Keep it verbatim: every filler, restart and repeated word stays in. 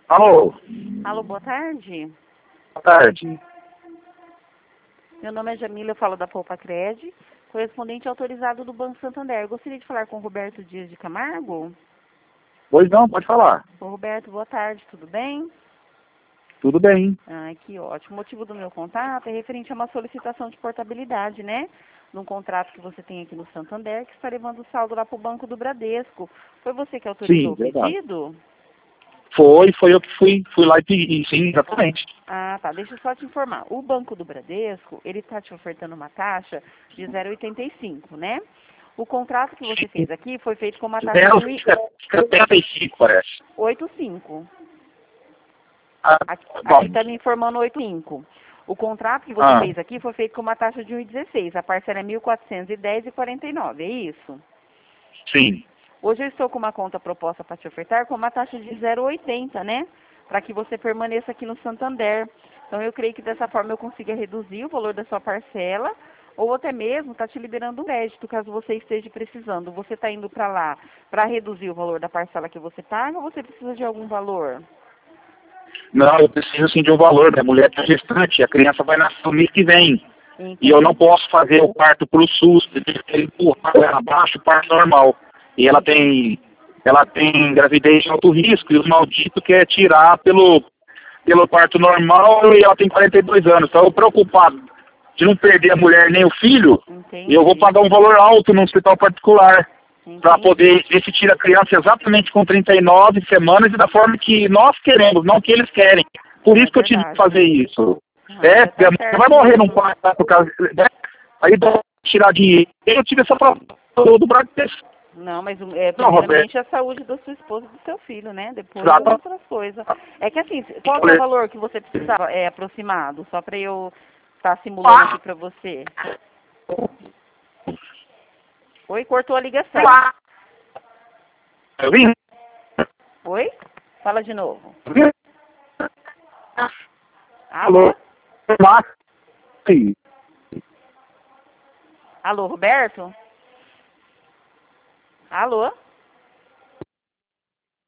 Alô, Alô, boa tarde. boa tarde. Meu nome é Jamila, eu falo da Poupa Cred, correspondente autorizado do Banco Santander. Eu gostaria de falar com o Roberto Dias de Camargo. Pois não, pode falar. Ô, Roberto, boa tarde, tudo bem? Tudo bem. Ah, que ótimo. O motivo do meu contato é referente a uma solicitação de portabilidade, né? Num contrato que você tem aqui no Santander, que está levando o saldo lá para o Banco do Bradesco. Foi você que autorizou Sim, o verdade. pedido? Foi, foi eu que fui, fui lá e pedi, sim, exatamente. Ah, tá. Deixa eu só te informar. O Banco do Bradesco, ele está te ofertando uma taxa de zero vírgula oitenta e cinco, né? O contrato que você fez aqui foi feito com uma taxa de Zero um vírgula setenta e cinco, parece. oitenta e cinco. Ah, Aqui bom. está me informando oitenta e cinco. O contrato que você Ah, fez aqui foi feito com uma taxa de um vírgula dezesseis. A parcela é mil quatrocentos e dez vírgula quarenta e nove, é isso? sim. Hoje eu estou com uma conta proposta para te ofertar com uma taxa de zero vírgula oitenta, né? Para que você permaneça aqui no Santander. Então eu creio que dessa forma eu consiga reduzir o valor da sua parcela ou até mesmo está te liberando um crédito caso você esteja precisando. Você está indo para lá para reduzir o valor da parcela que você paga ou você precisa de algum valor? Não, eu preciso sim de um valor. Minha mulher está gestante, a criança vai nascer no mês que vem. E eu não Entendi. posso fazer o parto pro SUS, ele empurrar ela abaixo, o parto normal. E ela tem, ela tem gravidez de alto risco, e os malditos quer tirar pelo, pelo parto normal, e ela tem quarenta e dois anos. Então eu preocupado de não perder a mulher nem o filho, e eu vou Entendi. pagar um valor alto no hospital particular, para Entendi. poder ver se tira a criança exatamente com trinta e nove semanas e da forma que nós queremos, não que eles querem. Por É isso que eu tive que verdade. fazer isso. Ah, É, você porque a tá mulher vai certo morrer num mesmo. quarto por causa, né? Aí dá tirar dinheiro. Eu tive essa prova do Bradesco. Não, mas é, Não, Roberto. primeiramente a saúde da sua esposa e do seu filho, né? Depois as Exato. outras coisas. É que assim, qual que é o valor que você precisava é, aproximado? Só para eu estar simulando aqui para você. Oi, cortou a ligação. Eu vim. Oi? Fala de novo. Eu vim. Alô? Alô. Mas, sim. Alô, Roberto? Alô?